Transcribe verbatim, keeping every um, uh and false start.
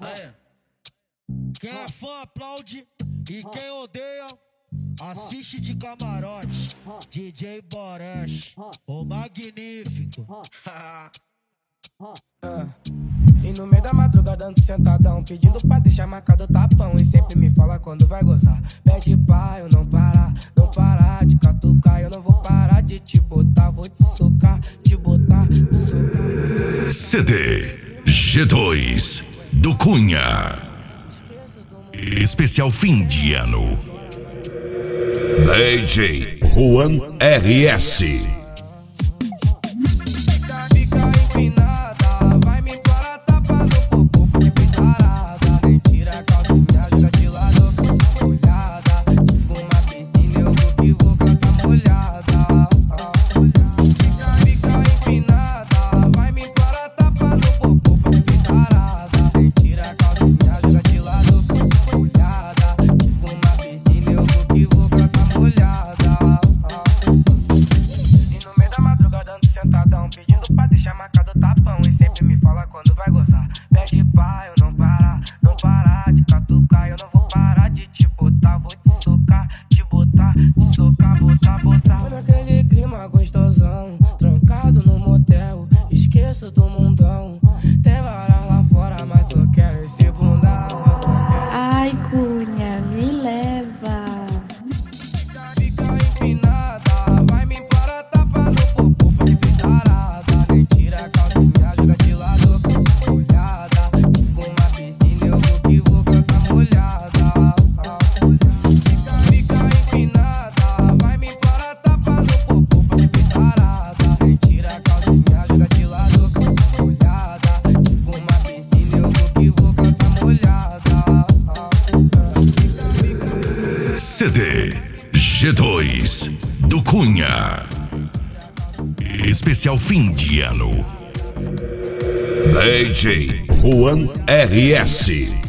Aê. Quem é fã aplaude e quem odeia assiste de camarote. D J Boresh, o magnífico. Uh, e no meio da madrugada ando sentadão, pedindo pra deixar marcado o tapão. E sempre me fala quando vai gozar. Pede pra eu não parar, não parar de catucar. Eu não vou parar de te botar, vou te socar, te botar, te socar. C D G dois do Cunha. Especial fim de ano. D J Juan R S. Pedindo pra deixar marcado o tapão. E sempre me fala quando vai gozar. Pede pra eu não parar, não parar de catucar. Eu não vou parar de te botar, vou te socar, te botar, te socar, botar, botar. Tô naquele clima gostosão, trancado no motel, esqueço do mundão. Tem varas lá fora, mas só quero esse bundão, eu só quero. Ai, Cunha, me leva. Fica empinada, vai me implorar, tapa no popô pra me pitarada. Nem tira a calcinha, joga de lado com olhada. Tipo uma piscina, eu vou que vou cantar molhada. Fica, fica empinada, vai me implorar, tapa no popô pra me pitarada. Nem tira a calcinha, joga de lado com olhada. Tipo uma piscina, eu vou que vou cantar molhada. C D G dois do Cunha. Especial fim de ano. D J Juan R S.